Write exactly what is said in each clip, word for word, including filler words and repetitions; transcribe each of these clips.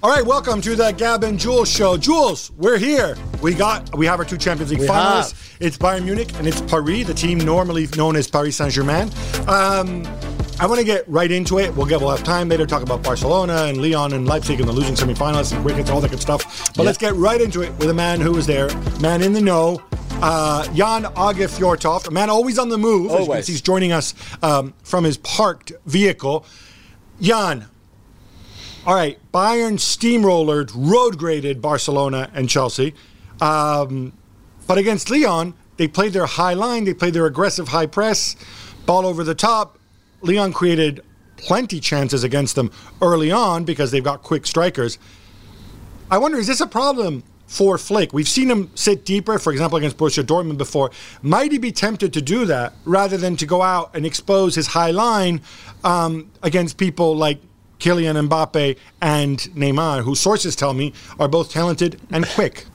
All right, welcome to the Gab and Jules show. Jules, we're here. We got we have our two Champions League we finalists. Have. It's Bayern Munich and it's Paris, the team normally known as Paris Saint-Germain. Um, I want to get right into it. We'll get we'll have time later to talk about Barcelona and Lyon and Leipzig and the losing semifinalists and cricket and all that good stuff. But yeah. Let's get right into it with a man who was there, man in the know, uh, Jan Åge Fjørtoft, a man always on the move. Always. As he's joining us um, from his parked vehicle. Jan. All right, Bayern steamrollered, road-graded Barcelona and Chelsea. Um, but against Lyon, they played their high line. They played their aggressive high press, ball over the top. Lyon created plenty chances against them early on because they've got quick strikers. I wonder, is this a problem for Flick? We've seen him sit deeper, for example, against Borussia Dortmund before. Might he be tempted to do that rather than to go out and expose his high line um, against people like Kylian Mbappe and Neymar, who sources tell me are both talented and quick?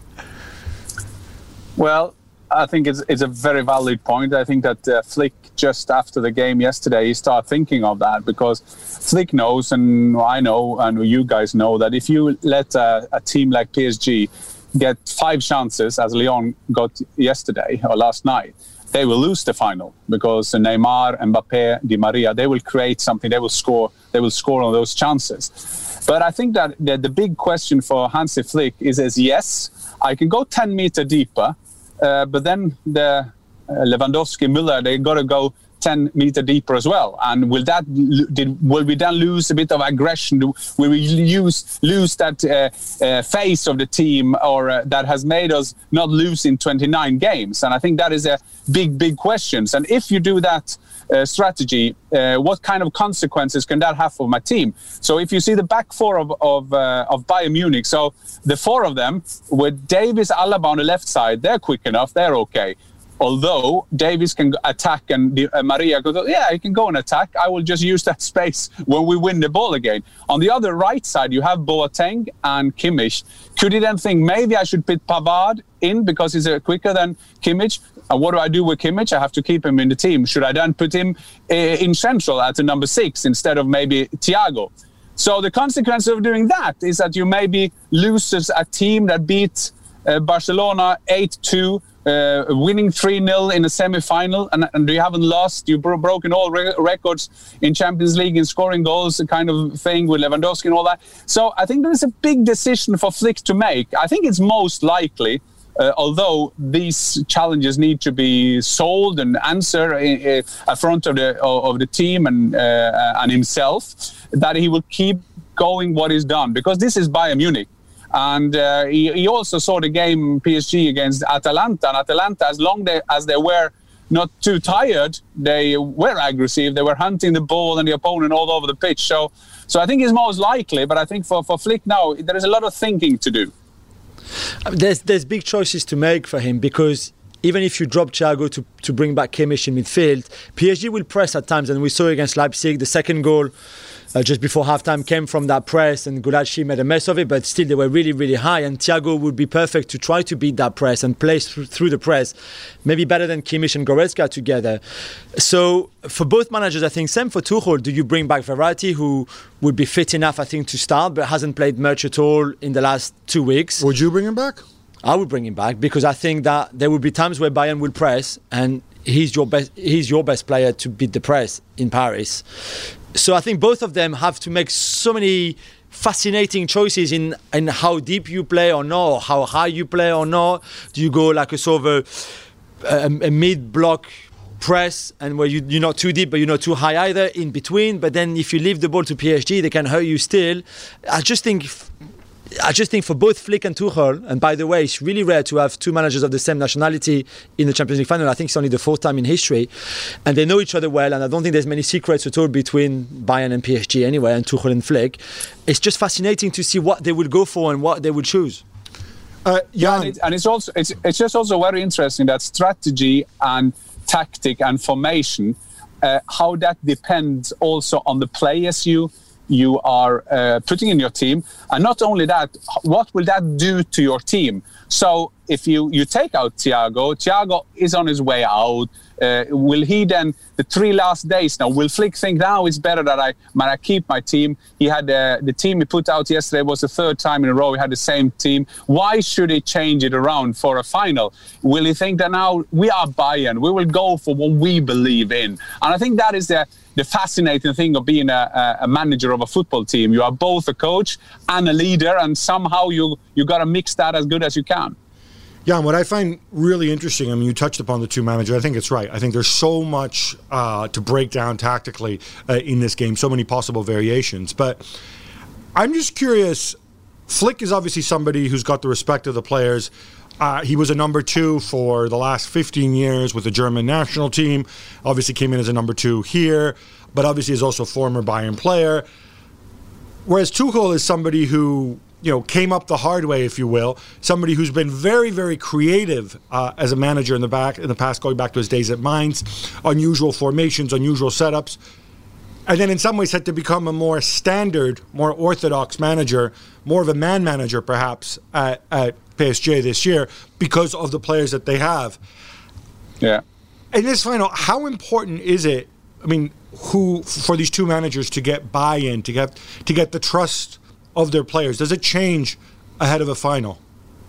Well, I think it's it's a very valid point. I think that uh, Flick, just after the game yesterday, he started thinking of that because Flick knows, and I know, and you guys know, that if you let a, a team like P S G get five chances, as Lyon got yesterday or last night, they will lose the final because Neymar, Mbappe, Di Maria, they will create something, they will score, they will score on those chances. But I think that the, the big question for Hansi Flick is, is yes, I can go ten meter deeper, uh, but then the uh, Lewandowski, Müller, they got to go ten meter deeper as well. And will that did will we then lose a bit of aggression? Will we use lose that uh, uh, face of the team, or uh, that has made us not lose in twenty-nine games? And I think that is a big, big question. And if you do that uh, strategy, uh, what kind of consequences can that have for my team? So if you see the back four of of, uh, of Bayern Munich, so the four of them with Davies, Alaba on the left side, they're quick enough, they're okay. Although Davies can attack and uh, Maria goes, yeah, he can go and attack. I will just use that space when we win the ball again. On the other right side, you have Boateng and Kimmich. Could he then think, maybe I should put Pavard in because he's uh, quicker than Kimmich? And what do I do with Kimmich? I have to keep him in the team. Should I then put him uh, in central at the number six instead of maybe Thiago? So the consequence of doing that is that you maybe loses a team that beat uh, Barcelona eight two, Uh, winning three nil in a semi-final, and, and you haven't lost. You've bro- broken all re- records in Champions League in scoring goals, the kind of thing with Lewandowski and all that. So I think there is a big decision for Flick to make. I think it's most likely, uh, although these challenges need to be solved and answered in, in, in front of the of the team and uh, and himself, that he will keep going what he's done, because this is Bayern Munich. And uh, he, he also saw the game P S G against Atalanta. And Atalanta, as long they, as they were not too tired, they were aggressive. They were hunting the ball and the opponent all over the pitch. So, so I think it's most likely. But I think for, for Flick now, there is a lot of thinking to do. There's there's big choices to make for him, because even if you drop Thiago to, to bring back Kimmich in midfield, P S G will press at times, and we saw against Leipzig. The second goal uh, just before halftime came from that press, and Gulácsi made a mess of it, but still they were really, really high, and Thiago would be perfect to try to beat that press and play th- through the press, maybe better than Kimmich and Goretzka together. So for both managers, I think, same for Tuchel, do you bring back Verratti, who would be fit enough, I think, to start, but hasn't played much at all in the last two weeks? Would you bring him back? I would bring him back, because I think that there will be times where Bayern will press, and he's your best he's your best player to beat the press in Paris. So I think both of them have to make so many fascinating choices in, in how deep you play or not, or how high you play or not. Do you go like a sort of a, a, a mid-block press, and where you, you're not too deep but you're not too high either, in between? But then if you leave the ball to P S G, they can hurt you still. I just think... I just think for both Flick and Tuchel, and by the way, it's really rare to have two managers of the same nationality in the Champions League final. I think it's only the fourth time in history, and they know each other well, and I don't think there's many secrets at all between Bayern and P S G anyway, and Tuchel and Flick. It's just fascinating to see what they would go for and what they would choose. Uh, yeah, and, it, and it's also it's it's just also very interesting that strategy and tactic and formation, uh, how that depends also on the players you. you are uh, putting in your team. And not only that, what will that do to your team? So if you, you take out Thiago, Thiago is on his way out. Uh, will he then, the three last days now, will Flick think now it's better that I, man, I keep my team? He had uh, the team he put out yesterday was the third time in a row he had the same team. Why should he change it around for a final? Will he think that now we are Bayern, we will go for what we believe in? And I think that is the the fascinating thing of being a, a manager of a football team. You are both a coach and a leader, and somehow you you got to mix that as good as you can. Yeah, and what I find really interesting, I mean, you touched upon the two managers. I think it's right. I think there's so much uh, to break down tactically uh, in this game, so many possible variations. But I'm just curious, Flick is obviously somebody who's got the respect of the players. Uh, he was a number two for the last fifteen years with the German national team. Obviously came in as a number two here, but obviously is also a former Bayern player. Whereas Tuchel is somebody who, you know, came up the hard way, if you will. Somebody who's been very, very creative uh, as a manager in the back in the past, going back to his days at Mainz. Unusual formations, unusual setups. And then in some ways had to become a more standard, more orthodox manager, more of a man manager perhaps at, at P S G this year because of the players that they have. Yeah. In this final, how important is it, I mean, who for these two managers to get buy-in, to get to get the trust of their players? Does it change ahead of a final?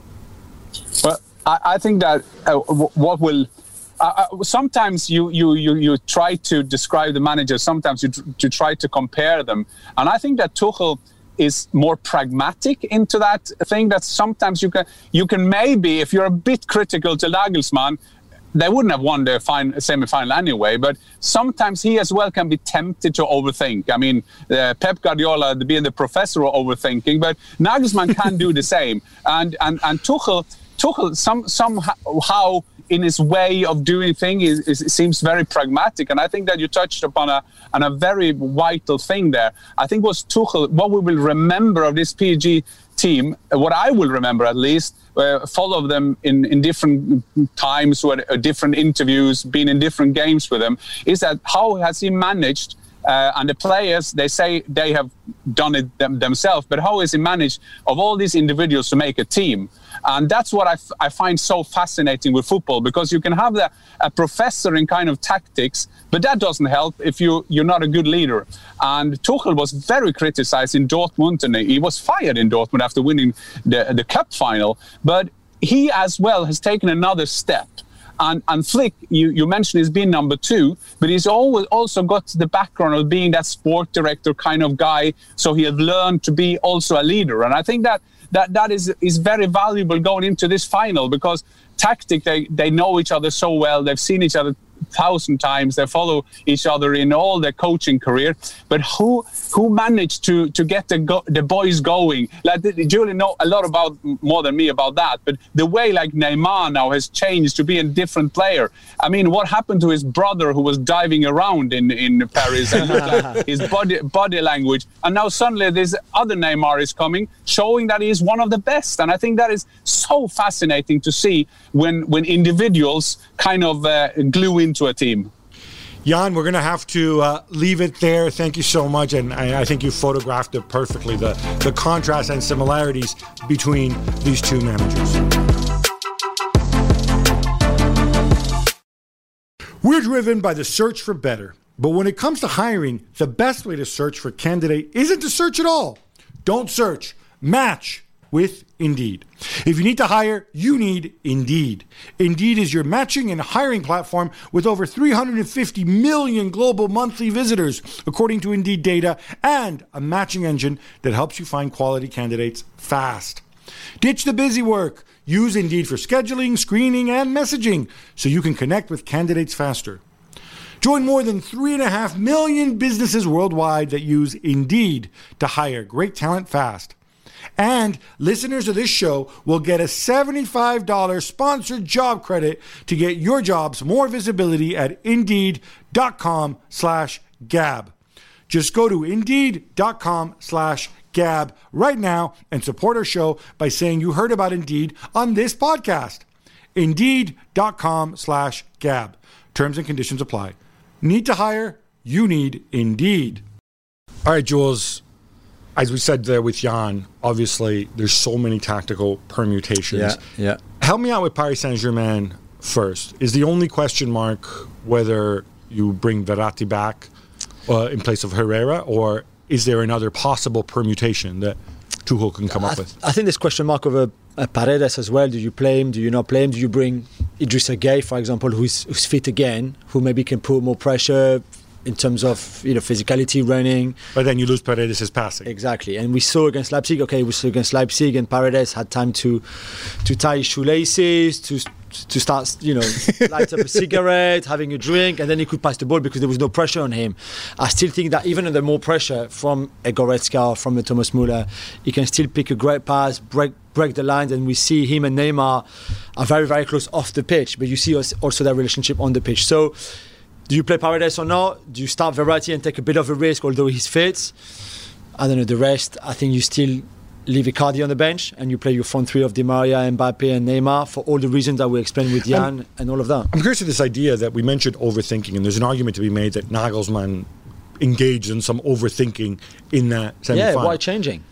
Well, I, I think that uh, what will... Uh, sometimes you, you, you, you try to describe the managers, sometimes you, tr- you try to compare them. And I think that Tuchel is more pragmatic into that thing, that sometimes you can, you can maybe, if you're a bit critical to Nagelsmann, they wouldn't have won the fin- semi-final anyway, but sometimes he as well can be tempted to overthink. I mean, uh, Pep Guardiola being the professor of overthinking, but Nagelsmann can do the same. And and and Tuchel, Tuchel some, somehow in his way of doing things is, is, it seems very pragmatic. And I think that you touched upon a, on a very vital thing there. I think was Tuchel, what we will remember of this P S G team, what I will remember at least, uh, follow them in, in different times, or uh, different interviews, been in different games with them, is that how has he managed, uh, and the players, they say they have done it them, themselves, but how has he managed of all these individuals to make a team? And that's what I, f- I find so fascinating with football, because you can have the, a professor in kind of tactics, but that doesn't help if you, you're not a good leader. And Tuchel was very criticized in Dortmund, and he was fired in Dortmund after winning the, the cup final. But he as well has taken another step. And, and Flick, you, you mentioned he's been number two, but he's always also got the background of being that sport director kind of guy. So he has learned to be also a leader. And I think that that, that is, is very valuable going into this final, because tactic, they, they know each other so well. They've seen each other thousand times. They follow each other in all their coaching career. But who who managed to to get the go, the boys going? Like Julian know a lot about more than me about that. But the way like Neymar now has changed to be a different player. I mean, what happened to his brother who was diving around in in Paris and like his body body language? And now suddenly this other Neymar is coming, showing that he is one of the best. And I think that is so fascinating to see when when individuals kind of uh, glue into a team. Jan, we're going to have to uh, leave it there. Thank you so much. And I, I think you photographed it perfectly, the, the contrast and similarities between these two managers. We're driven by the search for better. But when it comes to hiring, the best way to search for a candidate isn't to search at all. Don't search. Match with Indeed. If you need to hire, you need Indeed. Indeed is your matching and hiring platform with over three hundred fifty million global monthly visitors, according to Indeed data, and a matching engine that helps you find quality candidates fast. Ditch the busy work. Use Indeed for scheduling, screening, and messaging so you can connect with candidates faster. Join more than three and a half million businesses worldwide that use Indeed to hire great talent fast. And listeners of this show will get a seventy-five dollars sponsored job credit to get your jobs more visibility at Indeed.com slash Gab. Just go to Indeed.com slash Gab right now and support our show by saying you heard about Indeed on this podcast. Indeed.com slash Gab. Terms and conditions apply. Need to hire? You need Indeed. All right, Jules. As we said there with Jan, obviously there's so many tactical permutations. Yeah, yeah. Help me out with Paris Saint-Germain first. Is the only question mark whether you bring Verratti back uh, in place of Herrera, or is there another possible permutation that Tuchel can come I up th- with? I think there's question mark over uh, Paredes as well. Do you play him? Do you not play him? Do you bring Idrissa Gueye, for example, who's, who's fit again, who maybe can put more pressure in terms of, you know, physicality, running? But then you lose Paredes' passing. Exactly. And we saw against Leipzig, okay, we saw against Leipzig, and Paredes had time to to tie his shoelaces, to to start, you know, light up a cigarette, having a drink, and then he could pass the ball because there was no pressure on him. I still think that even under more pressure from a Goretzka or from a Thomas Müller, he can still pick a great pass, break break the lines, and we see him and Neymar are very, very close off the pitch, but you see also that relationship on the pitch. So do you play Paredes or not? Do you start Verratti and take a bit of a risk, although he's fit? I don't know. The rest, I think you still leave Icardi on the bench and you play your front three of Di Maria, Mbappe and Neymar for all the reasons that we explained with Jan and, and all of that. I'm curious of this idea that we mentioned overthinking, and there's an argument to be made that Nagelsmann engaged in some overthinking in that semi-final. Yeah, why changing?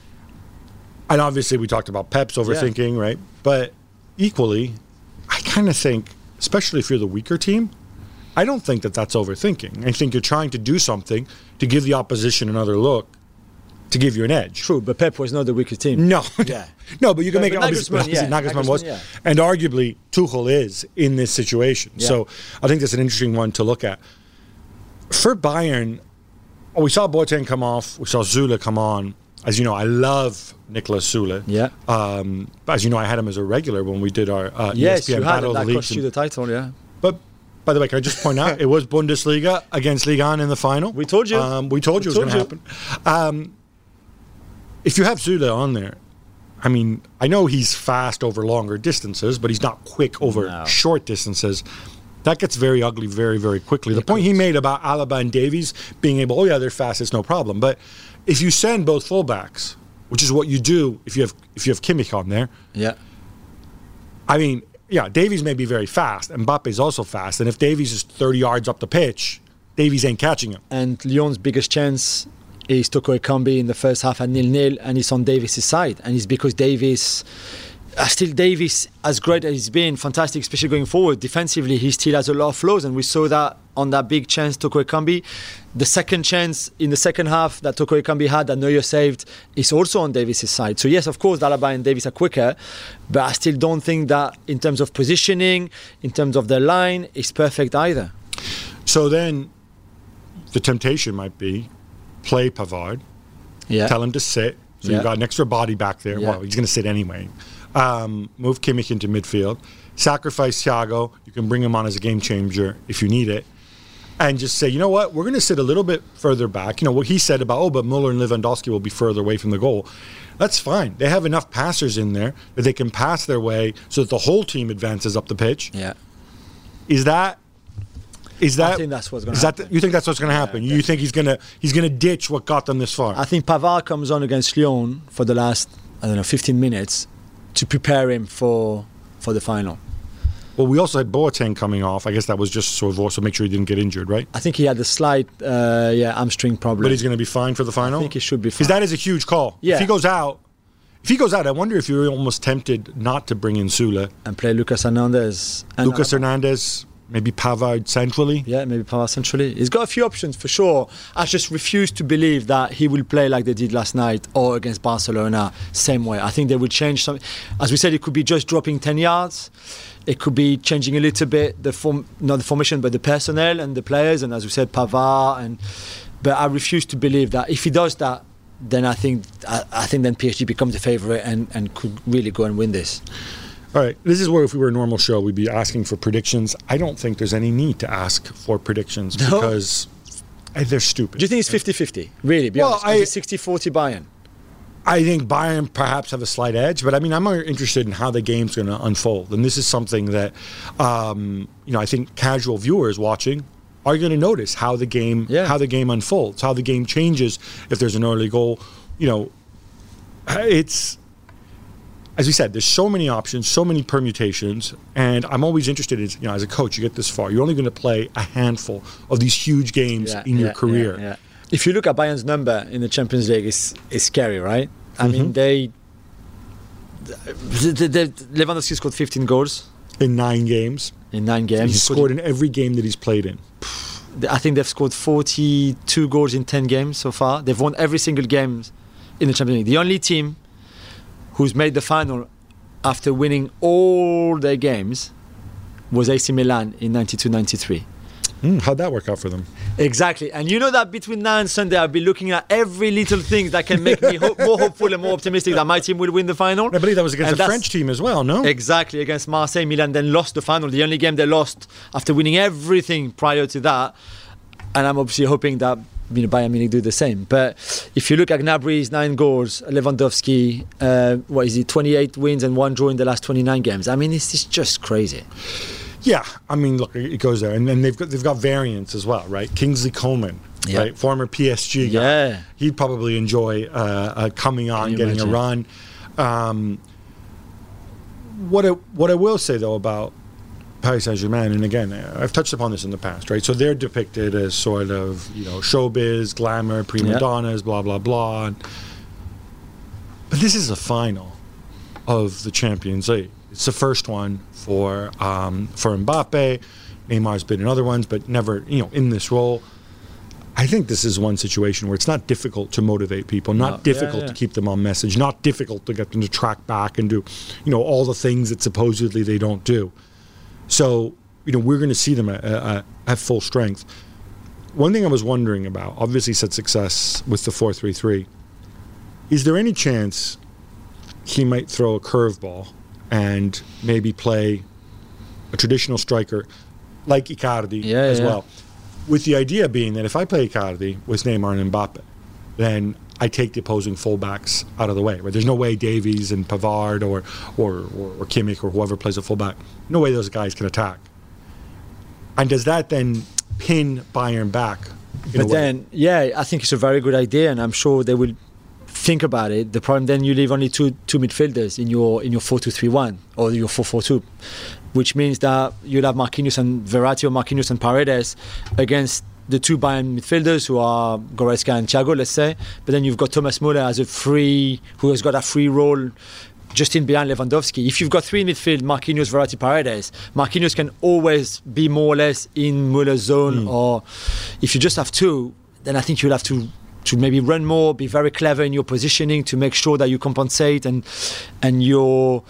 And obviously we talked about Pep's overthinking, yeah. right? But equally, I kind of think, especially if you're the weaker team, I don't think that that's overthinking. I think you're trying to do something to give the opposition another look, to give you an edge. True, but Pep was not the weakest team. No, yeah, no, but you can but, make it but obvious. Nagelsmann, yeah. Nagelsmann, Nagelsmann was, yeah. and arguably Tuchel is in this situation. Yeah. So I think that's an interesting one to look at. For Bayern, oh, we saw Boateng come off, we saw Zule come on. As you know, I love Nicolas Zule. Yeah. Um, as you know, I had him as a regular when we did our uh, yes, E S P N you had Battle it. of That the cost Leagues. you the title, yeah. But by the way, can I just point out, it was Bundesliga against Ligue one in the final. We told you. Um, we told you we it was going to happen. Um, if you have Zule on there, I mean, I know he's fast over longer distances, but he's not quick over No. short distances. That gets very ugly very, very quickly. The point he made about Alaba and Davies being able, oh yeah, they're fast, it's no problem. But if you send both fullbacks, which is what you do if you have if you have Kimmich on there, Yeah. I mean, yeah, Davies may be very fast. Mbappe's also fast. And if Davies is thirty yards up the pitch, Davies ain't catching him. And Lyon's biggest chance is Toko Ekambi in the first half at nil-nil, and it's on Davies' side. And it's because Davies, uh, still Davies, as great as he's been, fantastic, especially going forward, defensively, he still has a lot of flaws. And we saw that on that big chance, Toko Ekambi. The second chance in the second half that Toko Ekambi had, that Neuer saved, is also on Davies' side. So yes, of course, Alaba and Davies are quicker, but I still don't think that in terms of positioning, in terms of their line, it's perfect either. So then the temptation might be play Pavard, Yeah. tell him to sit. So Yeah. you've got an extra body back there. Yeah. Well, he's going to sit anyway. Um, move Kimmich into midfield. Sacrifice Thiago. You can bring him on as a game changer if you need it. And just say, you know what, we're going to sit a little bit further back. You know, what he said about, oh, but Muller and Lewandowski will be further away from the goal. That's fine. They have enough passers in there that they can pass their way so that the whole team advances up the pitch. Yeah. Is that... Is that, I think that's what's going is to that happen. the- you think that's what's going to happen? You think he's going to he's going to ditch what got them this far? I think Pavard comes on against Lyon for the last, I don't know, fifteen minutes to prepare him for for the final. Well, we also had Boateng coming off. I guess that was just sort of also make sure he didn't get injured, right? I think he had a slight, uh, yeah, hamstring problem. But he's going to be fine for the final? I think he should be fine. Because that is a huge call. Yeah. If he goes out, if he goes out, I wonder if you're almost tempted not to bring in Sule. And play Lucas Hernandez. And Lucas Hernandez, maybe Pavard centrally. Yeah, maybe Pavard centrally. He's got a few options for sure. I just refuse to believe that he will play like they did last night or against Barcelona, same way. I think they will change some. As we said, it could be just dropping ten yards. It could be changing a little bit the form, not the formation, but the personnel and the players. And as we said, Pavard. And but I refuse to believe that if he does that, then I think I, I think then P S G becomes the favourite and, and could really go and win this. All right, this is where if we were a normal show, we'd be asking for predictions. I don't think there's any need to ask for predictions No? because eh, they're stupid. Do you think it's fifty-fifty? Really? Be Well, honest. I- Is it sixty forty Bayern? I think Bayern perhaps have a slight edge, but I mean, I'm more interested in how the game's going to unfold. And this is something that, um, you know, I think casual viewers watching are going to notice how the game, Yeah. how the game unfolds, how the game changes if there's an early goal. You know, it's, as we said, there's so many options, so many permutations, and I'm always interested in, you know, as a coach, you get this far, you're only going to play a handful of these huge games Yeah, in your yeah, career. yeah, yeah. If you look at Bayern's number in the Champions League, it's, it's scary, right? I Mm-hmm. mean, they the, the, Lewandowski scored fifteen goals in nine games. In nine games, he's scored in every game that he's played in. I think they've scored forty-two goals in ten games so far. They've won every single game in the Champions League. The only team who's made the final after winning all their games was A C Milan in ninety-two ninety-three. Mm, how'd that work out for them? Exactly. And you know that between now and Sunday, I'll be looking at every little thing that can make me ho- more hopeful and more optimistic that my team will win the final. I believe that was against and a French team as well, no? Exactly, against Marseille. Milan then lost the final, the only game they lost after winning everything prior to that. And I'm obviously hoping that you know, Bayern Munich do the same. But if you look at Gnabry's nine goals, Lewandowski, uh, what is it, twenty-eight wins and one draw in the last twenty-nine games. I mean, it's, it's just crazy. Yeah, I mean, look, it goes there, and then they've got they've got variants as well, right? Kingsley Coman, yeah. right, former P S G guy. Yeah, he'd probably enjoy uh, uh, coming on, getting imagine? a run. Um, what I, what I will say though about Paris Saint-Germain, and again, I've touched upon this in the past, right? So they're depicted as sort of you know showbiz, glamour, prima yeah. donnas, blah blah blah. But this is a final of the Champions League. It's the first one for um, for Mbappe. Neymar's been in other ones, but never, you know, in this role. I think this is one situation where it's not difficult to motivate people, not no, difficult yeah, yeah. to keep them on message, not difficult to get them to track back and do, you know, all the things that supposedly they don't do. So, you know, we're going to see them at, at, at full strength. One thing I was wondering about, obviously said success with the four three three. Is there any chance he might throw a curveball and maybe play a traditional striker like Icardi yeah, as yeah. well? With the idea being that if I play Icardi with Neymar and Mbappe, then I take the opposing fullbacks out of the way. Right? There's no way Davies and Pavard or, or, or, or Kimmich or whoever plays a fullback, no way those guys can attack. And does that then pin Bayern back? But then, yeah, I think it's a very good idea, and I'm sure they will think about it. The problem then you leave only two two midfielders in your in your four two three one or your four four two, which means that you'll have Marquinhos and Verratti or Marquinhos and Paredes against the two Bayern midfielders who are Goretzka and Thiago, let's say. But then you've got Thomas Müller as a free, who has got a free role just in behind Lewandowski. If you've got three in midfield, Marquinhos, Verratti, Paredes, Marquinhos can always be more or less in Müller's zone. Mm. Or if you just have two, then I think you'll have to to maybe run more, be very clever in your positioning to make sure that you compensate and and you're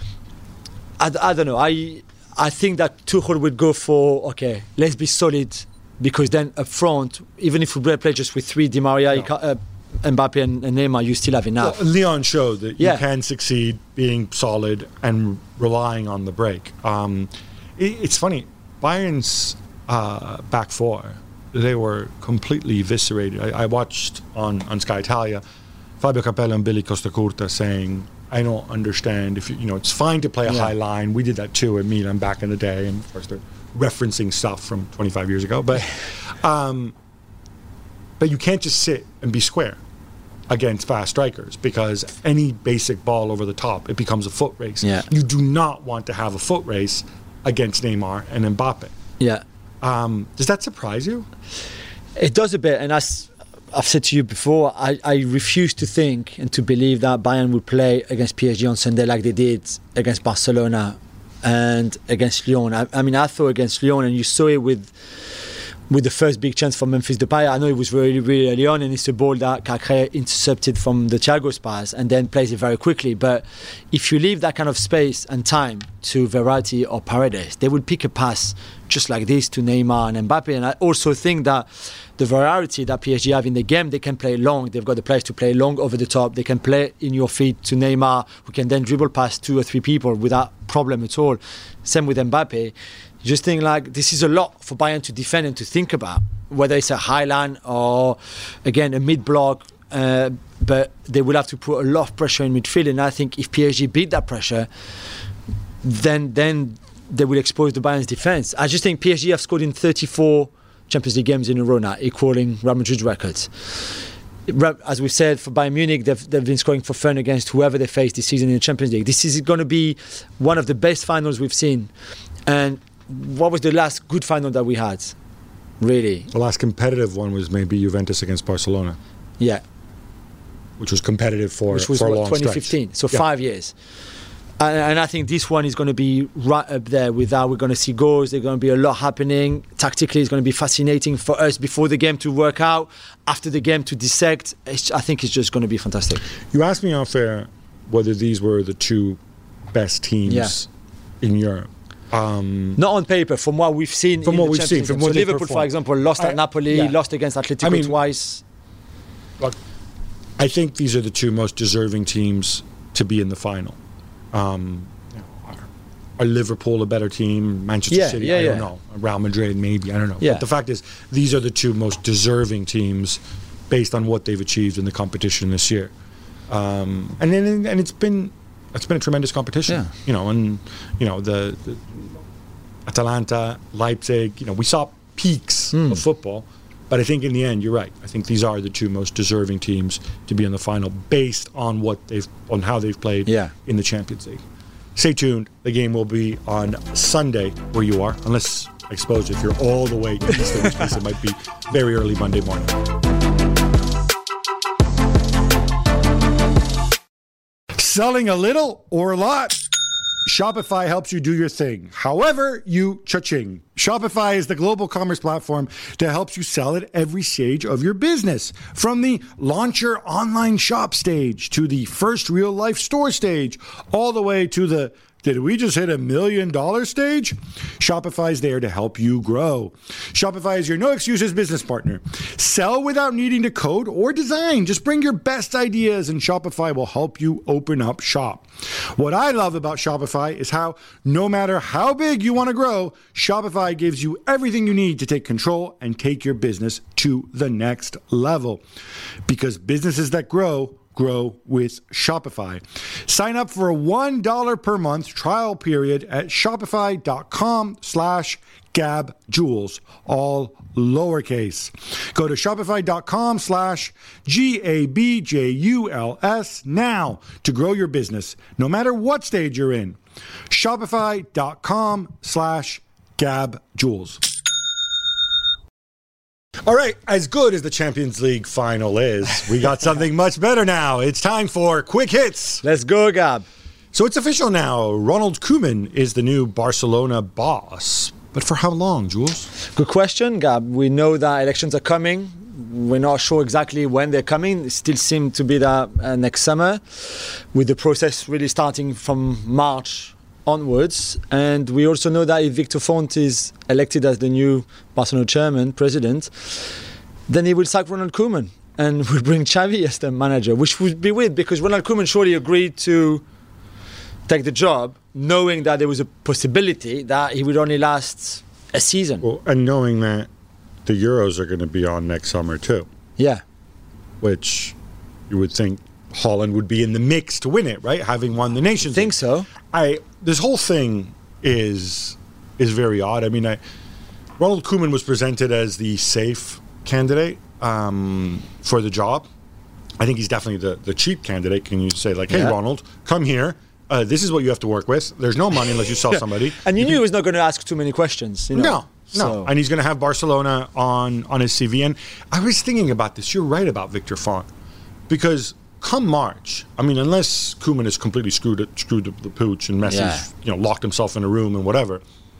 I, I don't know I I think that Tuchel would go for okay, let's be solid, because then up front, even if we play just with three, Di Maria, no. uh, Mbappe and, and Neymar, you still have enough. Well, Lyon showed that yeah. you can succeed being solid and relying on the break. Um, it, it's funny, Bayern's uh, back four, they were completely eviscerated. I, I watched on, on Sky Italia Fabio Capello and Billy Costacurta saying, I don't understand if you, you know it's fine to play a yeah. high line. We did that too at Milan back in the day, and of course they're referencing stuff from twenty-five years ago. But um, but you can't just sit and be square against fast strikers, because any basic ball over the top, it becomes a foot race. Yeah. You do not want to have a foot race against Neymar and Mbappe. Yeah. Um, does that surprise you? It does a bit, and as I've said to you before, I, I refuse to think and to believe that Bayern will play against P S G on Sunday like they did against Barcelona and against Lyon. I, I mean, I thought against Lyon, and you saw it with with the first big chance for Memphis Depay. I know it was really, really early on, and it's a ball that Cacré intercepted from the Thiago's pass and then plays it very quickly. But if you leave that kind of space and time to Verratti or Paredes, they will pick a pass just like this to Neymar and Mbappe. And I also think that the variety that P S G have in the game, they can play long. They've got the players to play long over the top. They can play in your feet to Neymar, who can then dribble past two or three people without problem at all. Same with Mbappe. You just think like this is a lot for Bayern to defend and to think about, whether it's a high line or, again, a mid-block. Uh, but they will have to put a lot of pressure in midfield. And I think if P S G beat that pressure, then then they will expose the Bayern's defence. I just think P S G have scored in thirty-four Champions League games in a row now, equaling Real Madrid's records. As we said, for Bayern Munich, they've, they've been scoring for fun against whoever they face this season in the Champions League. This is going to be one of the best finals we've seen. And what was the last good final that we had? Really? The last competitive one was maybe Juventus against Barcelona. Yeah. which was competitive for, which was for a what, long twenty fifteen. stretch. So Yeah. five years. And, and I think this one is going to be right up there with that. We're going to see goals. There's going to be a lot happening. Tactically, it's going to be fascinating for us before the game to work out, after the game to dissect. It's, I think it's just going to be fantastic. You asked me off air whether these were the two best teams Yeah. in Europe. Um, Not on paper, from what we've seen. From in what the we've Champions seen, from League. what so they Liverpool, performed. for example, lost I- at Napoli, yeah. lost against Atletico I mean- twice. Look, I think these are the two most deserving teams to be in the final. Um, you know, are, are Liverpool a better team? Manchester Yeah, City? yeah, I don't yeah. know. Real Madrid, maybe. I don't know. Yeah. But the fact is, these are the two most deserving teams based on what they've achieved in the competition this year. Um, and then, and it's been it's been a tremendous competition. Yeah. You know, and you know the, the Atalanta, Leipzig. You know, we saw peaks Hmm. of football. But I think in the end, you're right. I think these are the two most deserving teams to be in the final based on what they've, on how they've played Yeah. in the Champions League. Stay tuned. The game will be on Sunday where you are, unless I suppose if you're all the way east, in which case it might be very early Monday morning. Selling a little or a lot? Shopify helps you do your thing, however you cha-ching. Shopify is the global commerce platform that helps you sell at every stage of your business. From the launch your online shop stage to the first real life store stage, all the way to the did we just hit a million dollar stage? Shopify is there to help you grow. Shopify is your no excuses business partner. Sell without needing to code or design. Just bring your best ideas and Shopify will help you open up shop. What I love about Shopify is how no matter how big you want to grow, Shopify gives you everything you need to take control and take your business to the next level. Because businesses that grow, grow with Shopify. Sign up for a one dollar per month trial period at shopify.com slash gabjules, all lowercase. Go to shopify.com slash G-A-B-J-U-L-S now to grow your business, no matter what stage you're in. Shopify.com slash gabjules. All right, as good as the Champions League final is, we got something much better now. It's time for Quick Hits. Let's go, Gab. So it's official now. Ronald Koeman is the new Barcelona boss. But for how long, Jules? Good question, Gab. We know that elections are coming. We're not sure exactly when they're coming. It still seems to be that uh, next summer, with the process really starting from March onwards. And we also know that if Victor Font is elected as the new Barcelona chairman, president, then he will sack Ronald Koeman and will bring Xavi as the manager, which would be weird because Ronald Koeman surely agreed to take the job knowing that there was a possibility that he would only last a season. Well, and knowing that the Euros are going to be on next summer too, Yeah. which you would think Holland would be in the mix to win it, right? Having won the Nations I think League. so. I this whole thing is is very odd. I mean, I, Ronald Koeman was presented as the safe candidate um, for the job. I think he's definitely the, the cheap candidate. Can you say like, hey, Yeah. Ronald, come here. Uh, this is what you have to work with. There's no money unless you sell somebody. And you knew he was not going to ask too many questions. You know? No, no. So- And he's going to have Barcelona on, on his C V. And I was thinking about this. You're right about Victor Font. Because come March, I mean, unless Koeman has completely screwed it, screwed the, the pooch and Messi's Yeah. you know, locked himself in a room and whatever.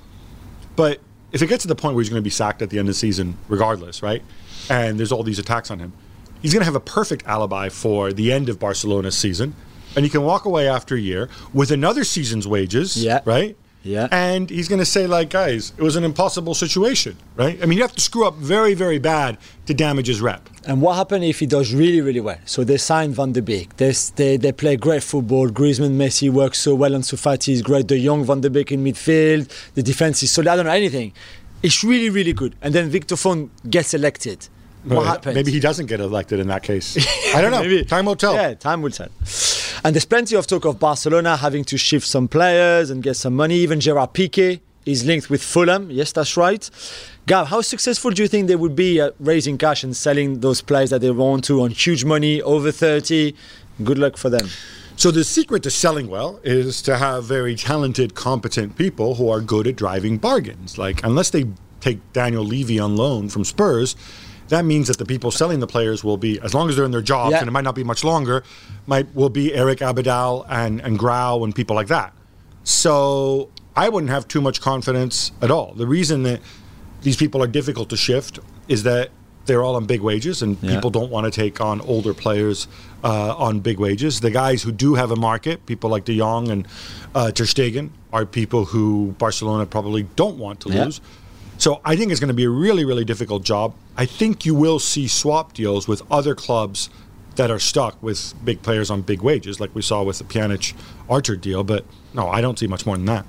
But if it gets to the point where he's going to be sacked at the end of the season, regardless, right? And there's all these attacks on him, he's going to have a perfect alibi for the end of Barcelona's season. And he can walk away after a year with another season's wages, Yeah. right? Yeah. And he's going to say, like, guys, it was an impossible situation, right? I mean, you have to screw up very, very bad to damage his rep. And what happened if he does really, really well? So they signed Van de Beek. They, they, they play great football. Griezmann, Messi work so well. Ansu Fati is great. The young Van de Beek in midfield. The defense is solid. I don't know anything. It's really, really good. And then Victor Font gets elected. What Well, happens? Maybe he doesn't get elected in that case. I don't know. Maybe. Time will tell. Yeah, time will tell. And there's plenty of talk of Barcelona having to shift some players and get some money. Even Gerard Piqué is linked with Fulham. Yes, that's right. Gav, how successful do you think they would be at raising cash and selling those players that they want to on huge money, over thirty? Good luck for them. So the secret to selling well is to have very talented, competent people who are good at driving bargains. Like, unless they take Daniel Levy on loan from Spurs, that means that the people selling the players will be, as long as they're in their jobs, Yeah. and it might not be much longer, might will be Eric Abidal and, and Grau and people like that. So I wouldn't have too much confidence at all. The reason that these people are difficult to shift is that they're all on big wages, and Yeah. people don't want to take on older players uh, on big wages. The guys who do have a market, people like De Jong and uh, Ter Stegen, are people who Barcelona probably don't want to Yeah. lose. So I think it's going to be a really, really difficult job. I think you will see swap deals with other clubs that are stuck with big players on big wages, like we saw with the Pjanic-Archer deal. But no, I don't see much more than that.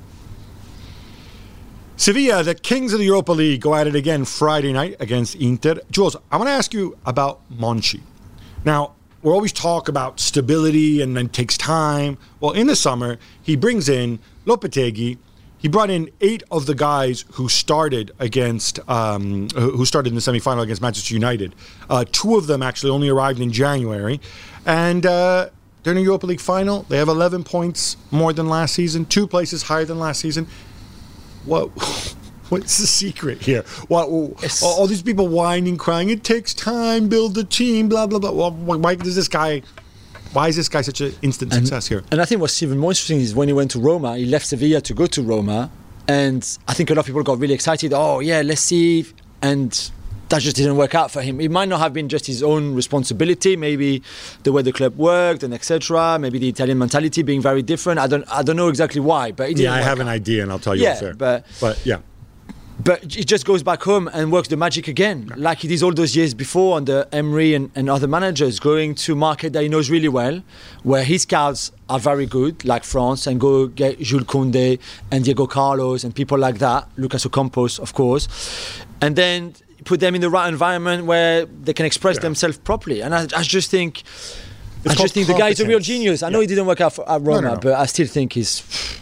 Sevilla, the kings of the Europa League, go at it again Friday night against Inter. Jules, I want to ask you about Monchi. Now, we always talk about stability and then takes time. Well, in the summer, he brings in Lopetegui. He brought in eight of the guys who started against, um, who started in the semifinal against Manchester United. Uh, two of them actually only arrived in January. And uh, they're in a Europa League final. They have eleven points more than last season, two places higher than last season. What? What's the secret here? What? All, all these people whining, crying. It takes time. Build the team. Blah blah blah. Well, why does this guy? Why is this guy such an instant And, success here? and I think what's even more interesting is when he went to Roma, he left Sevilla to go to Roma, and I think a lot of people got really excited. Oh yeah, let's see, and that just didn't work out for him. It might not have been just his own responsibility, maybe the way the club worked and et cetera. Maybe the Italian mentality being very different. I don't, I don't know exactly why, but it didn't Yeah, I work have out. an idea, and I'll tell you Yeah, off air. but- but yeah, But it just goes back home and works the magic again, like he did all those years before under Emery and, and other managers, going to market that he knows really well, where his scouts are very good, like France, and go get Jules Koundé and Diego Carlos and people like that, Lucas Ocampos, of course, and then put them in the right environment where they can express Yeah. themselves properly. And I, I just think, It's I called just think the guy is a real competence. genius. I know Yeah. he didn't work out for, at Roma, no, no. but I still think he's.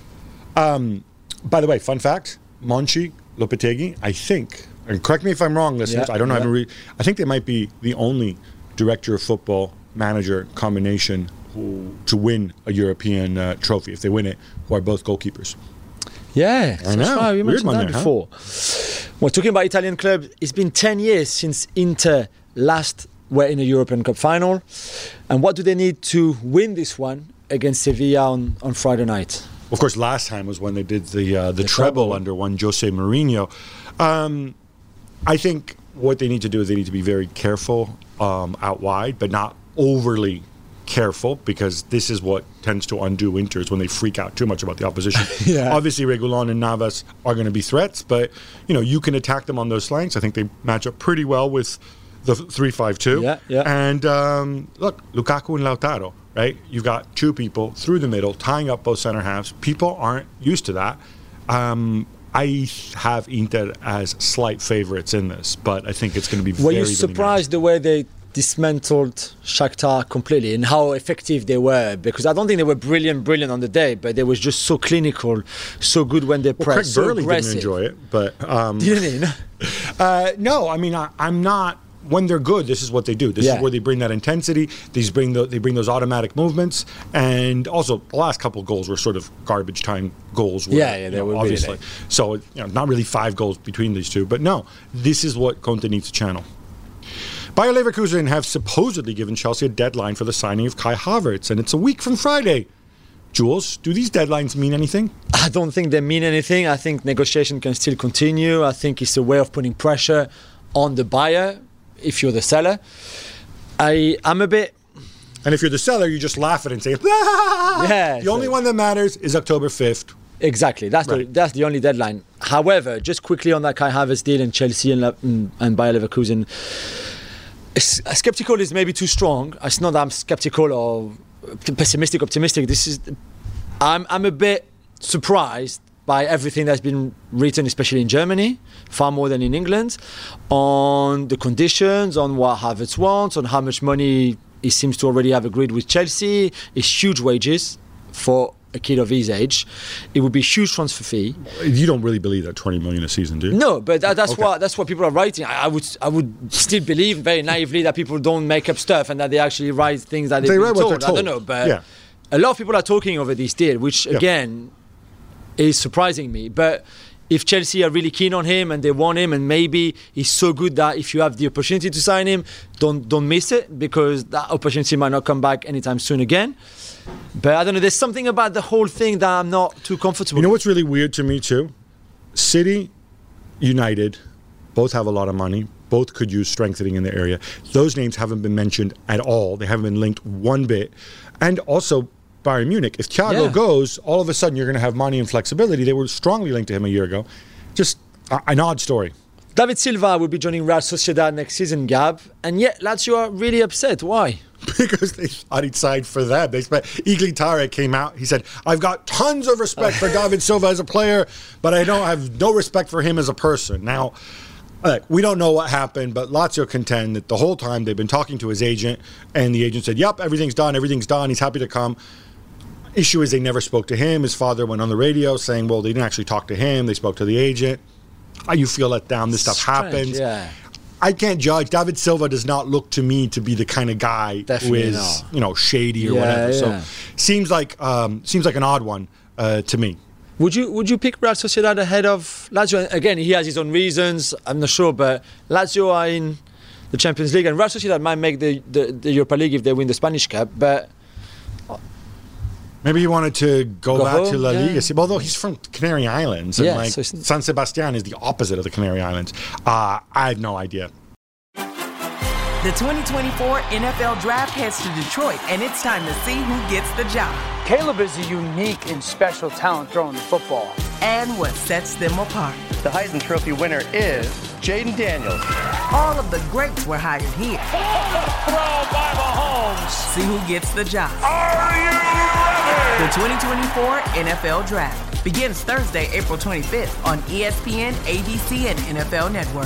By the way, fun fact: Monchi, Lopetegui, I think, and correct me if I'm wrong, listeners. Yeah, I don't know. I, yeah. haven't read, I think they might be the only director of football manager combination who, to win a European uh, trophy. If they win it, who are both goalkeepers. Yeah, I that's know. right. We Weird mentioned one that there, huh? before. Well, talking about Italian clubs, it's been ten years since Inter last were in a European Cup final. And what do they need to win this one against Sevilla on, on Friday night? Of course, last time was when they did the uh, the, The treble, treble. under one Jose Mourinho. Um, I think what they need to do is they need to be very careful um, out wide, but not overly careful, because this is what tends to undo Inters when they freak out too much about the opposition. Yeah. Obviously, Reguilon and Navas are going to be threats, but you know you can attack them on those flanks. I think they match up pretty well with the three five two. Yeah, yeah. And um, look, Lukaku and Lautaro, right? You've got two people through the middle tying up both center halves. People aren't used to that. Um, I have Inter as slight favorites in this, but I think it's going to be Were very you evenly surprised the way they dismantled Shakhtar completely and how effective they were? Because I don't think they were brilliant, brilliant on the day, but they was just so clinical, so good when they Well, Craig pressed, so Burley aggressive. didn't enjoy it, but um, Didn't he? uh, no, I mean I, I'm not. When they're good, this is what they do. This Yeah. is where they bring that intensity. These bring the, they bring those automatic movements, and also the last couple of goals were sort of garbage time goals. Where, Yeah, yeah, you they know, were really obviously. late. So you know, not really five goals between these two, but no, this is what Conte needs to channel. Bayer Leverkusen have supposedly given Chelsea a deadline for the signing of Kai Havertz, and it's a week from Friday. Jules, do these deadlines mean anything? I don't think they mean anything. I think negotiation can still continue. I think it's a way of putting pressure on the buyer if you're the seller. I, I'm a bit... And if you're the seller, you just laugh at it and say, ah! Yeah, The only so- one that matters is October fifth. Exactly, that's the Right. that's the only deadline. However, just quickly on that Kai Havertz deal and Chelsea and, Le- mm, and Bayer Leverkusen, s- skeptical is maybe too strong. It's not that I'm skeptical or pessimistic, optimistic. This is, I'm I'm a bit surprised by everything that's been written, especially in Germany, far more than in England, on the conditions, on what Havertz wants, on how much money he seems to already have agreed with Chelsea. It's huge wages for a kid of his age. It would be a huge transfer fee. You don't really believe that twenty million a season, do you? No, but that, that's Okay. what that's what people are writing. I, I would I would still believe very naively that people don't make up stuff and that they actually write things that they've They been write what told. they're told. I don't know, but Yeah. a lot of people are talking over this deal, which Yeah. again is surprising me. But if Chelsea are really keen on him and they want him, and maybe he's so good that if you have the opportunity to sign him, don't don't miss it, because that opportunity might not come back anytime soon again. But I don't know, there's something about the whole thing that I'm not too comfortable You know with. what's really weird to me too? City, United, both have a lot of money. Both could use strengthening in the area. Those names haven't been mentioned at all. They haven't been linked one bit. And also Bayern Munich. If Thiago Yeah. goes, all of a sudden you're going to have money and flexibility. They were strongly linked to him a year ago. Just a, an odd story. David Silva will be joining Real Sociedad next season, Gab, and yet Lazio are really upset. Why? Because they thought he'd signed for them. They spent, Iglitare came out. He said, I've got tons of respect for David Silva as a player, but I don't have no respect for him as a person. Now, uh, we don't know what happened, but Lazio contend that the whole time they've been talking to his agent, and the agent said, yep, everything's done, everything's done. He's happy to come. Issue is they never spoke to him. His father went on the radio saying, well, they didn't actually talk to him. They spoke to the agent. How you feel let down. This stuff Strange, happens. yeah. I can't judge. David Silva does not look to me to be the kind of guy Definitely who is, not. you know, shady or Yeah, whatever. yeah. So seems like um, seems like an odd one uh, to me. Would you would you pick Real Sociedad ahead of Lazio? Again, he has his own reasons. I'm not sure, but Lazio are in the Champions League, and Real Sociedad might make the, the, the Europa League if they win the Spanish Cup. But Maybe he wanted to go, Go back home, to La yeah. Liga. See, although he's from Canary Islands, and Yeah, like so it's- San Sebastian is the opposite of the Canary Islands. Uh, I have no idea. The twenty twenty-four N F L Draft heads to Detroit, and it's time to see who gets the job Caleb is a unique and special talent throwing the football. and what sets them apart. The Heisman Trophy winner is Jaden Daniels. All of the greats were hired here. Throw by Mahomes. See who gets the job. Are you ready? The twenty twenty-four N F L Draft begins Thursday, April twenty-fifth on E S P N, A B C, and N F L Network.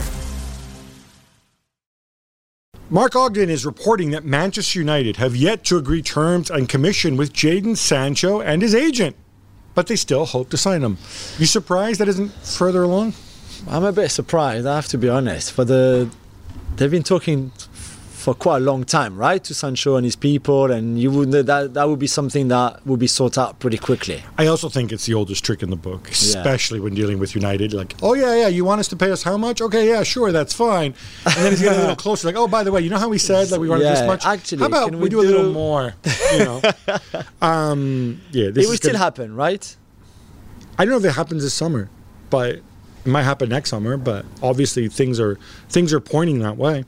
Mark Ogden is reporting that Manchester United have yet to agree terms and commission with Jadon Sancho and his agent, but they still hope to sign him. You surprised that isn't further along? I'm a bit surprised, I have to be honest. For the they've been talking for quite a long time, right, to Sancho and his people, and you would that that would be something that would be sorted out pretty quickly. I also think it's the oldest trick in the book, especially when dealing with United. Like, oh, yeah, yeah, you want us to pay us how much? Okay, yeah, sure, that's fine. And then he's getting a little closer, like, oh, by the way, you know how we said that we wanted Yeah, this much? actually, how about can we, we do a little do- more? You know? um, yeah, this It will is still gonna, happen, right? I don't know if it happens this summer, but it might happen next summer. But obviously, things are things are pointing that way.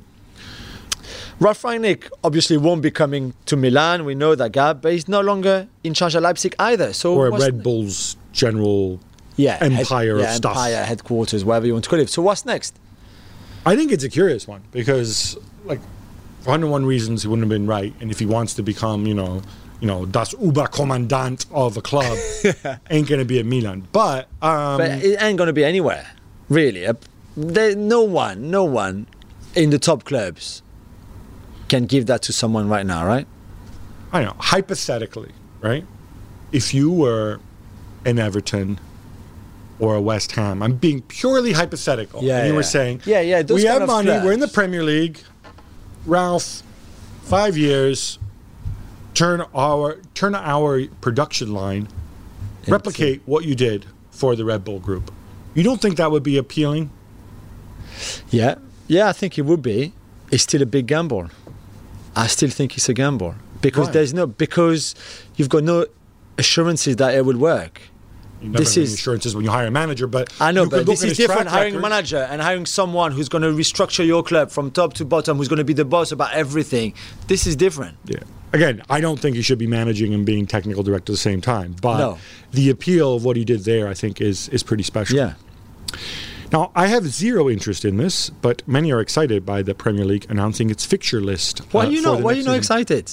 Ralf Rangnick obviously won't be coming to Milan. We know that, Gab, but he's no longer in charge at Leipzig either. So Or what's Red ne- Bull's general yeah, empire head, of yeah, stuff. empire, headquarters, whatever you want to call it. So what's next? I think it's a curious one because, like, for one hundred and one reasons he wouldn't have been right, and if he wants to become, you know, you know, das Oberkommandant of a club, ain't gonna be at Milan. But, um, But it ain't going to be anywhere, really. Uh, There, no one, no one in the top clubs can give that to someone right now, right? I don't know. Hypothetically, right? If you were an Everton or a West Ham, I'm being purely hypothetical. Yeah, and you were yeah. saying, Yeah, yeah, those we kind have of money. clubs. We're in the Premier League. Ralph, five years. Turn our turn our production line. Replicate what you did for the Red Bull Group. You don't think that would be appealing? Yeah, yeah, I think it would be. It's still a big gamble. I still think it's a gamble because Why? there's no because you've got no assurances that it will work. You never This have any is- assurances when you hire a manager, but I know, you but could look this at is his different. track Hiring a record. manager and hiring someone who's going to restructure your club from top to bottom, who's going to be the boss about everything. This is different. Yeah. Again, I don't think he should be managing and being technical director at the same time. But No. the appeal of what he did there, I think, is is pretty special. Yeah. Now, I have zero interest in this, but many are excited by the Premier League announcing its fixture list. Why uh, are you for not? the Why are next you not season. excited?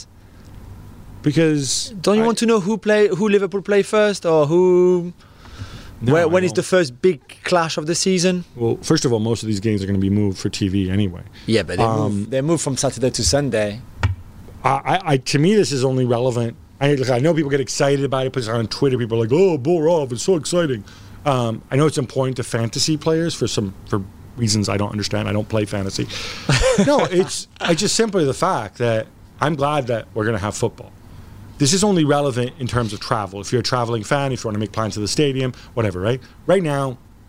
Because Don't you I- want to know who play, who Liverpool play first, or who? No, where, I when is don't. the first big clash of the season? Well, first of all, most of these games are going to be moved for T V anyway. Yeah, but they Um, move. They move from Saturday to Sunday. I, I, I to me, this is only relevant. I, look, I know people get excited about it, but on Twitter, people are like, "Oh, Borov, it's so exciting." Um, I know it's important to fantasy players for some for reasons I don't understand. I don't play fantasy. No, it's it's just simply the fact that I'm glad that we're going to have football. This is only relevant in terms of travel. If you're a traveling fan, if you want to make plans to the stadium, whatever, right? Right now,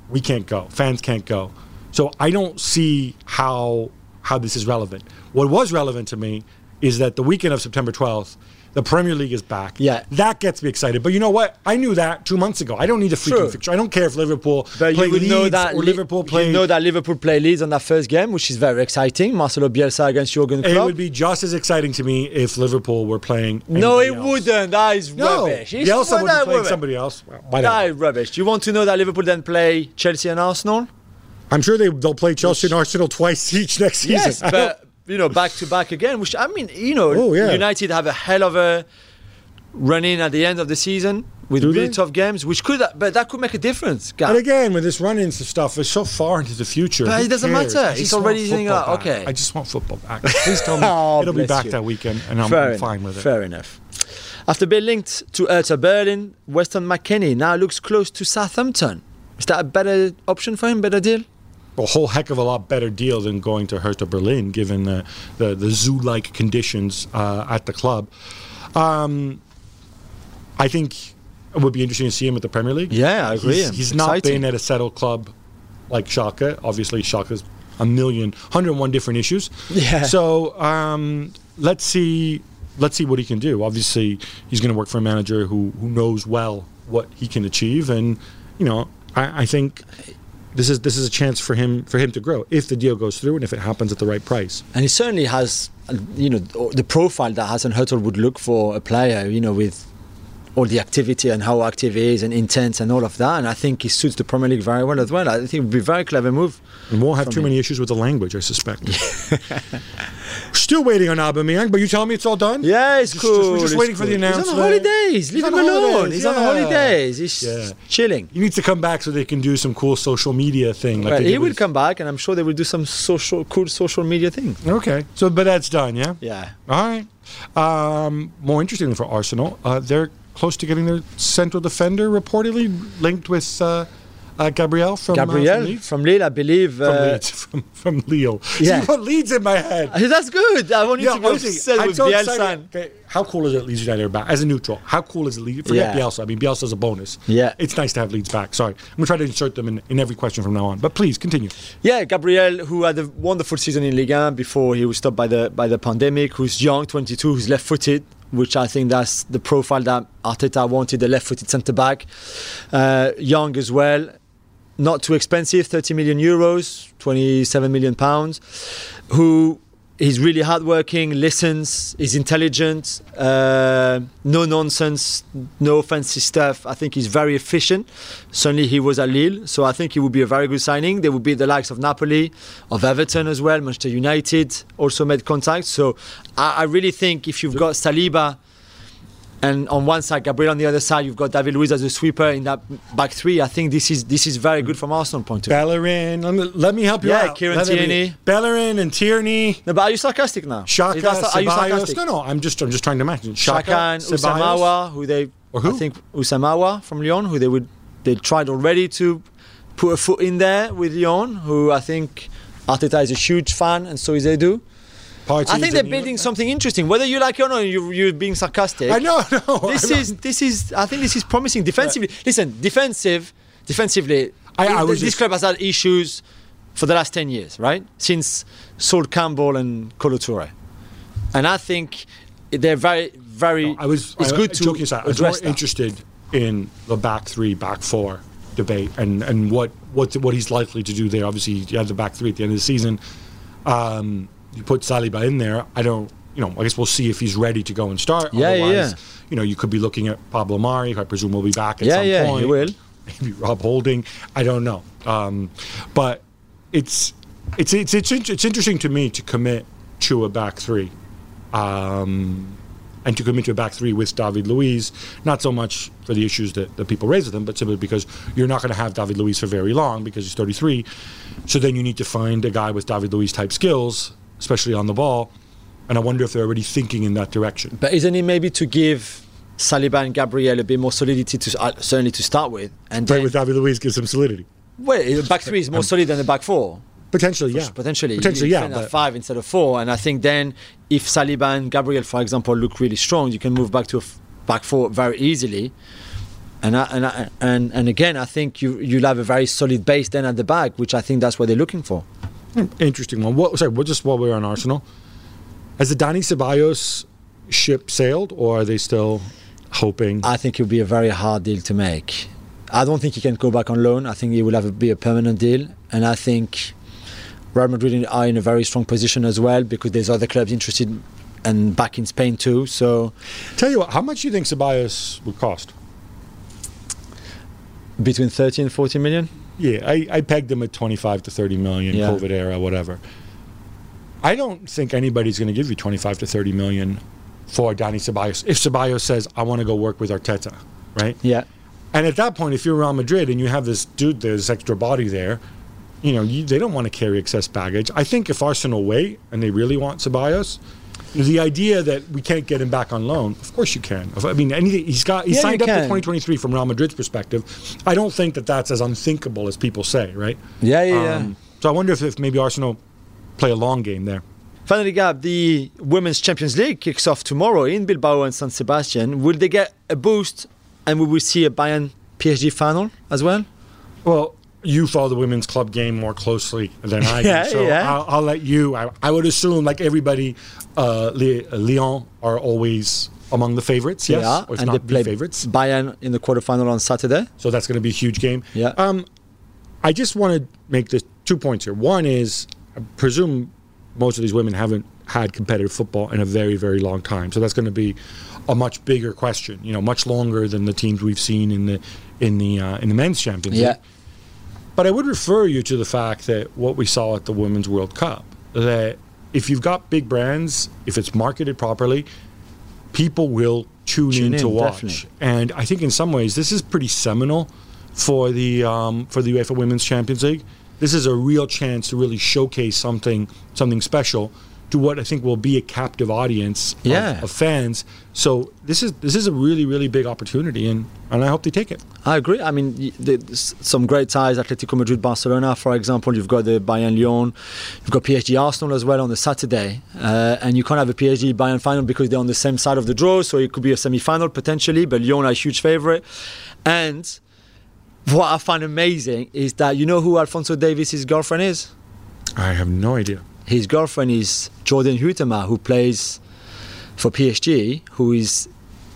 we can't go. Fans can't go. So I don't see how how this is relevant. What was relevant to me is that the weekend of September twelfth, the Premier League is back. Yeah. That gets me excited. But you know what? I knew that two months ago. I don't need a freaking True. fixture. I don't care if Liverpool But play you would Leeds know that or Li- Liverpool play... You know that Liverpool play Leeds on that first game, which is very exciting. Marcelo Bielsa against Jurgen It Klopp. would be just as exciting to me if Liverpool were playing No, it anybody else. wouldn't. That is No, rubbish. It's- Bielsa well, would be that playing rubbish. somebody else. Well, That whatever. is rubbish. Do you want to know that Liverpool then play Chelsea and Arsenal? I'm sure they, they'll play Chelsea and Arsenal twice each next season. Yes, I don't- but you know, back to back again. Which I mean, you know, Oh, yeah. United have a hell of a run in at the end of the season with Do really they? tough games, which could, but that could make a difference. Gav. And again, with this run-ins and stuff, it's so far into the future. But Who it doesn't cares? matter. I It's just already want thinking, football oh, back. okay. I just want football back. Please tell me Oh, it'll be bless back you. that weekend, and I'm, Fair I'm fine enough. with it. Fair enough. After being linked to Hertha Berlin, Weston McKennie now looks close to Southampton. Is that a better option for him? Better deal? A whole heck of a lot better deal than going to Hertha Berlin, given the the, the zoo-like conditions uh, at the club. Um, I think it would be interesting to see him at the Premier League. Yeah, I agree. He's, he's not Exciting. been at a settled club like Schalke. Obviously, Schalke's a million, one hundred and one different issues. Yeah. So um, let's see, let's see what he can do. Obviously, he's going to work for a manager who who knows well what he can achieve, and you know, I, I think this is this is a chance for him for him to grow if the deal goes through and if it happens at the right price. And he certainly has, uh, you know, the profile that Hassan Hurtel would look for a player, you know, with all the activity and how active he is and intense and all of that. And I think he suits the Premier League very well as well. I think it would be a very clever move. And won't have from too him. many issues with the language, I suspect. Still waiting on Aubameyang, but you tell me it's all done? Yeah, it's Just- cool. just- we're just it's waiting for the cool. announcement. He's on holidays. Leave He's him on alone. holidays, He's on yeah. holidays. He's Yeah. chilling. He needs to come back so they can do some cool social media thing. Like Well, they he did will with- come back, and I'm sure they will do some social, cool social media thing. Okay. So, but that's done, yeah? Yeah. All right. Um, more interestingly for Arsenal, uh, they're close to getting their central defender reportedly linked with uh, uh, Gabriel from, uh, Gabriel from Leeds. from Lille, I believe. From, uh, Leeds, from, from Lille. Yeah. See what Leeds in my head. That's good. I want you to be honestly, obsessed I'm with so Bielsa. excited. Okay, how cool is it Leeds United are back? As a neutral, how cool is it Leeds? Forget Yeah. Bielsa. I mean, Bielsa's a bonus. Yeah. It's nice to have Leeds back. Sorry. I'm going to try to insert them in, in every question from now on. But please, continue. Yeah, Gabriel, who had a wonderful season in Ligue one before he was stopped by the by the pandemic, who's young, twenty-two, who's left-footed, which I think that's the profile that Arteta wanted, the left-footed centre-back. Uh, young as well, not too expensive, thirty million euros, twenty-seven million pounds, who is really hardworking, listens, is intelligent, uh, no nonsense, no fancy stuff. I think he's very efficient. Certainly he was at Lille, so I think he would be a very good signing. There would be the likes of Napoli, of Everton as well, Manchester United also made contact. So I, I really think if you've got Saliba and on one side Gabriel, on the other side you've got David Luiz as a sweeper in that back three, I think this is this is very good from Arsenal point of view. Bellerin. Let me, let me help you Yeah, out. Kieran Let me- Tierney. Bellerin and Tierney. No, but are you sarcastic now? Shaka, Is that- are you Ceballos. sarcastic? No, no, I'm just, I'm just trying to imagine. Shaka, Shaka and Ceballos. Usamawa, who they, Or who? I think Usamawa from Lyon, who they would, they tried already to put a foot in there with Lyon, who I think Arteta is a huge fan, and so is Edu. Partey, I think they're Danilo. building something interesting. Whether you like it or not, you, you're being sarcastic. I know, no. This I'm is, not- this is, I think this is promising defensively. Listen, defensive, defensively, I- I th- was this just- club has had issues for the last ten years, right? Since Saul Campbell and Kolo Touré. And I think they're very, very. I was. It's I, good to joking aside, I was more address that. interested in the back three, back four debate, and, and what what what he's likely to do there. Obviously, you have the back three at the end of the season. Um, you put Saliba in there. I don't. You know, I guess we'll see if he's ready to go and start. Yeah, yeah, Otherwise, yeah. you know, you could be looking at Pablo Mari, who I presume will be back at Yeah, some yeah, point. he will. Maybe Rob Holding. I don't know. Um, but it's it's it's it's it's interesting to me to commit to a back three. Um, and to commit to a back three with David Luiz, not so much for the issues that, that people raise with him, but simply because you're not going to have David Luiz for very long because he's thirty-three. So then you need to find a guy with David Luiz type skills, especially on the ball. And I wonder if they're already thinking in that direction. But isn't it maybe to give Saliba and Gabriel a bit more solidity to uh, certainly to start with, and Play then with David Luiz gives some solidity. well, the back three is more solid than the back four. Potentially, yeah. Potentially, Potentially, you yeah. defend at But five instead of four, and I think then if Saliba and Gabriel, for example, look really strong, you can move back to a f- back four very easily. And I, and, I, and and again, I think you you'll have a very solid base then at the back, which I think that's what they're looking for. Interesting one. What, sorry, what, just while we're on Arsenal, has the Dani Ceballos ship sailed, or are they still hoping? I think it will be a very hard deal to make. I don't think he can go back on loan. I think it will have to be a permanent deal, and I think Real Madrid are in a very strong position as well because there's other clubs interested and back in Spain too. So, tell you what, how much do you think Ceballos would cost? Between thirty and forty million. Yeah, I, I pegged them at twenty-five to thirty million, yeah. COVID era, whatever. I don't think anybody's going to give you twenty-five to thirty million for Dani Ceballos. If Ceballos says, I want to go work with Arteta, right? Yeah. And at that point, if you're Real Madrid and you have this dude, there's extra body there, you know, you, they don't want to carry excess baggage. I think if Arsenal wait and they really want Ceballos, the idea that we can't get him back on loan, of course you can. I mean, anything he's got, he yeah, signed up can. for twenty twenty-three from Real Madrid's perspective. I don't think that that's as unthinkable as people say, right? Yeah, yeah, um, yeah. So I wonder if, if maybe Arsenal play a long game there. Finally, Gab, the Women's Champions League kicks off tomorrow in Bilbao and San Sebastian. Will they get a boost and we will see a Bayern P S G final as well? Well, you follow the women's club game more closely than I do, yeah, so yeah. I'll, I'll let you. I, I would assume, like everybody, uh, Lyon are always among the favorites, yes? Yeah, or if and not they the play favorites. Bayern in the quarterfinal on Saturday. So that's going to be a huge game. Yeah. Um, I just want to make this two points here. One is, I presume most of these women haven't had competitive football in a very, very long time. So that's going to be a much bigger question, you know, much longer than the teams we've seen in the in the uh, in the men's Champions League. Yeah. But I would refer you to the fact that what we saw at the Women's World Cup, that if you've got big brands, if it's marketed properly, people will tune, Tune in, in to watch. Definitely. And I think in some ways this is pretty seminal for the um, for the UEFA Women's Champions League. This is a real chance to really showcase something something special to what I think will be a captive audience of, yeah. of fans. So this is this is a really, really big opportunity, and, and I hope they take it. I agree. I mean, there's some great ties, Atletico Madrid, Barcelona, for example. You've got the Bayern Lyon, you've got P S G Arsenal as well on the Saturday. Uh, and you can't have a P S G Bayern final because they're on the same side of the draw, so it could be a semi-final potentially, but Lyon are a huge favourite. And what I find amazing is that you know who Alphonso Davies' girlfriend is? I have no idea. His girlfriend is Jordan Huitema, who plays for P S G, who is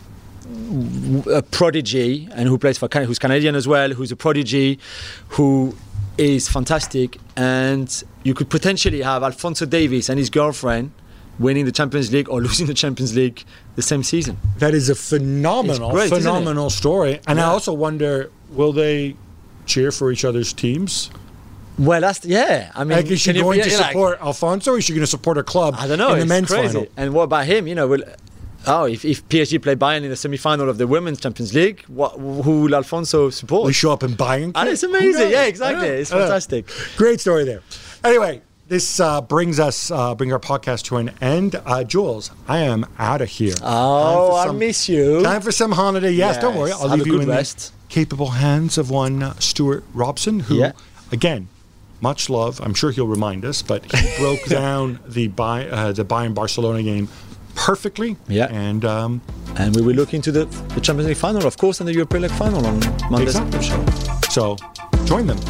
a prodigy and who plays for who's Canadian as well, who's a prodigy, who is fantastic. And you could potentially have Alphonso Davies and his girlfriend winning the Champions League or losing the Champions League the same season. That is a phenomenal, great, phenomenal story. And yeah. I also wonder, will they cheer for each other's teams? Well, that's yeah. I mean, like, is she can going you, to yeah, support like, Alfonso, or is she going to support her club? I don't know. In the it's men's crazy. final? And what about him? You know, will oh, if, if P S G play Bayern in the semi-final of the Women's Champions League, what, who will Alfonso support? We show up in Bayern. And it's amazing. Yeah, exactly. It's fantastic. Great story there. Anyway, this uh, brings us, uh, bring our podcast to an end. Uh, Jules, I am out of here. Oh, I some, miss you. Time for some holiday. Yes, yes. don't worry. I'll Have leave a you good in rest. the capable hands of one uh, Stuart Robson, who, yeah. again, much love. I'm sure he'll remind us, but he broke down the Bay, uh, the Bayern Barcelona game perfectly. Yeah. And um, and we will look into the, the Champions League final, of course, and the European League final on Monday's exactly. show. So join them.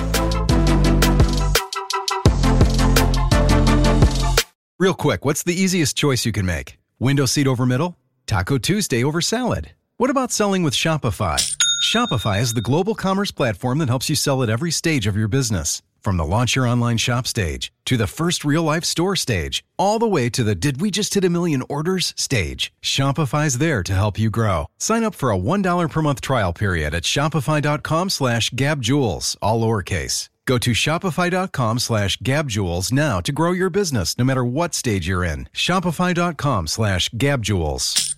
Real quick, what's the easiest choice you can make? Window seat over middle? Taco Tuesday over salad? What about selling with Shopify? Shopify is the global commerce platform that helps you sell at every stage of your business. From the launch your online shop stage, to the first real-life store stage, all the way to the did we just hit a million orders stage. Shopify's there to help you grow. Sign up for a one dollar per month trial period at shopify.com slash gabjewels, all lowercase. Go to shopify.com slash gabjewels now to grow your business no matter what stage you're in. Shopify.com slash gabjewels.